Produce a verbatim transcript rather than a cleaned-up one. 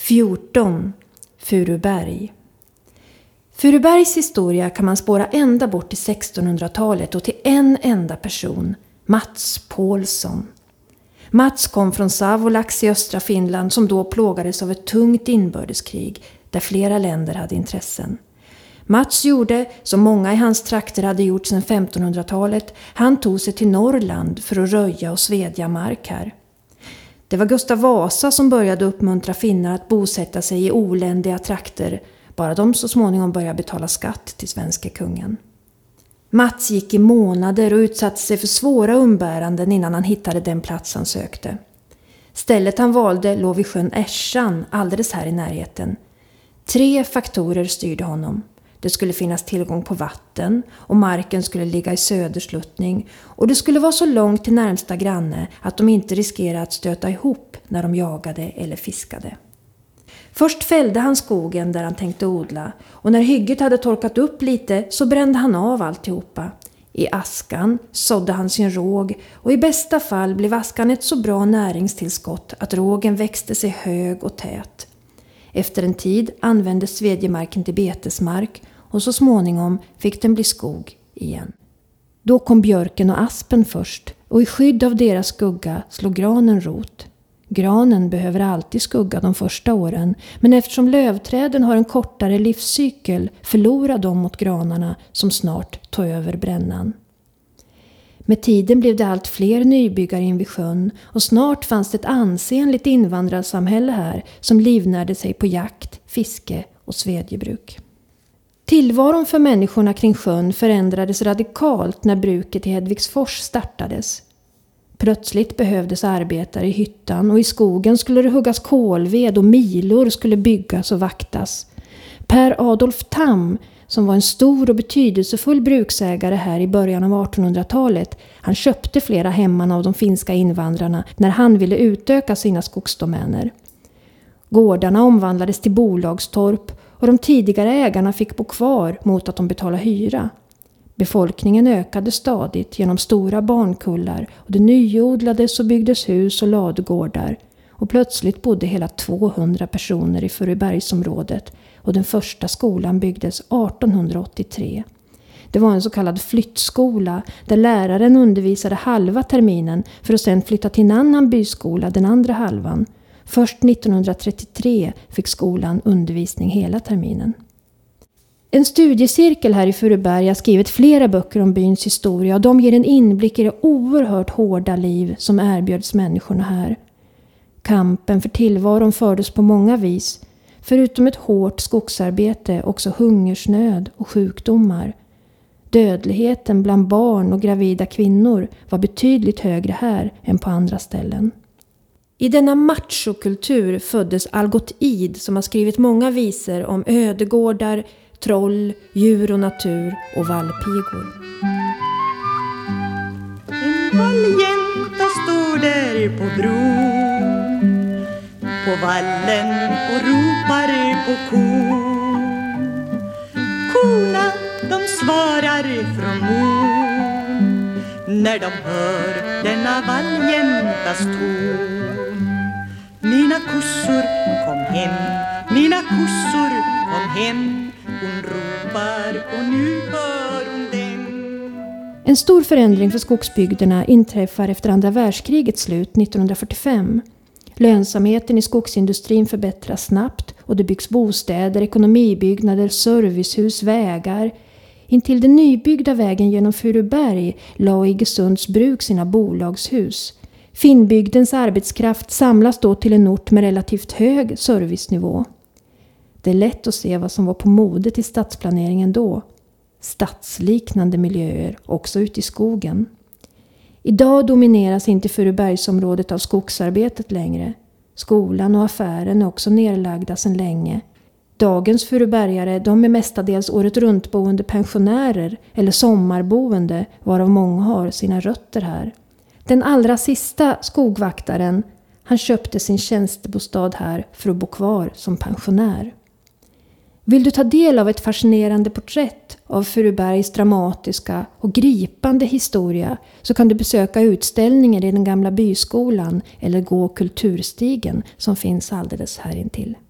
fjorton. Furuberg. Furubergs historia kan man spåra ända bort till sextonhundratalet och till en enda person, Mats Paulsson. Mats kom från Savolax i östra Finland som då plågades av ett tungt inbördeskrig där flera länder hade intressen. Mats gjorde, som många i hans trakter hade gjort sedan femtonhundratalet, han tog sig till Norrland för att röja och svedja mark här. Det var Gustav Vasa som började uppmuntra finnar att bosätta sig i oländiga trakter, bara de så småningom började betala skatt till svenska kungen. Mats gick i månader och utsatte sig för svåra umbäranden innan han hittade den plats han sökte. Stället han valde låg vid sjön Äschan, alldeles här i närheten. Tre faktorer styrde honom. Det skulle finnas tillgång på vatten och marken skulle ligga i södersluttning och det skulle vara så långt till närmsta granne att de inte riskerade att stöta ihop när de jagade eller fiskade. Först fällde han skogen där han tänkte odla och när hygget hade torkat upp lite så brände han av alltihopa. I askan sådde han sin råg och i bästa fall blev askan ett så bra näringstillskott att rågen växte sig hög och tät. Efter en tid användes svedjemarken till betesmark och så småningom fick den bli skog igen. Då kom björken och aspen först och i skydd av deras skugga slog granen rot. Granen behöver alltid skugga de första åren, men eftersom lövträden har en kortare livscykel förlorar de mot granarna som snart tar över brännan. Med tiden blev det allt fler nybyggare in vid sjön och snart fanns det ett ansenligt invandrarsamhälle här som livnärde sig på jakt, fiske och svedjebruk. Tillvaron för människorna kring sjön förändrades radikalt när bruket i Hedvigsfors startades. Plötsligt behövdes arbetare i hyttan och i skogen skulle det huggas kolved och milor skulle byggas och vaktas. Per Adolf Tam, som var en stor och betydelsefull bruksägare här i början av artonhundratalet, han köpte flera hemman av de finska invandrarna när han ville utöka sina skogsdomäner. Gårdarna omvandlades till bolagstorp och de tidigare ägarna fick bo kvar mot att de betalade hyra. Befolkningen ökade stadigt genom stora barnkullar och det nyodlades och byggdes hus och ladugårdar. Och plötsligt bodde hela tvåhundra personer i Furubergsområdet och den första skolan byggdes artonhundraåttiotre. Det var en så kallad flyttskola där läraren undervisade halva terminen för att sedan flytta till en annan byskola den andra halvan. Först nittonhundratrettiotre fick skolan undervisning hela terminen. En studiecirkel här i Furuberg har skrivit flera böcker om byns historia och de ger en inblick i det oerhört hårda liv som erbjöds människorna här. Kampen för tillvaron fördes på många vis, förutom ett hårt skogsarbete också hungersnöd och sjukdomar. Dödligheten bland barn och gravida kvinnor var betydligt högre här än på andra ställen. I denna machokultur föddes Algot Id som har skrivit många visor om ödegårdar, troll, djur och natur och vallpigor. En valljänta står där på bron, på vallen och ropar på kon. Korna de svarar från mon när de hör denna valljäntas ton. Mina kossor kom hem, mina kossor kom hem. Hon ropar och nu hör hon den. En stor förändring för skogsbygderna inträffar efter andra världskrigets slut nittonhundrafyrtiofem. Lönsamheten i skogsindustrin förbättras snabbt och det byggs bostäder, ekonomibyggnader, servicehus, vägar. Intill den nybyggda vägen genom Furuberg la Iggesunds bruk sina bolagshus. Finnbygdens arbetskraft samlas då till en ort med relativt hög servicenivå. Det är lätt att se vad som var på modet i stadsplaneringen då. Stadsliknande miljöer också ute i skogen. Idag domineras inte Furubergsområdet av skogsarbetet längre. Skolan och affären är också nerlagda sedan länge. Dagens furubergare, de är mestadels året runt boende pensionärer eller sommarboende varav många har sina rötter här. Den allra sista skogvaktaren, han köpte sin tjänstebostad här för att bo kvar som pensionär. Vill du ta del av ett fascinerande porträtt av Furubergs dramatiska och gripande historia så kan du besöka utställningen i den gamla byskolan eller gå kulturstigen som finns alldeles här intill.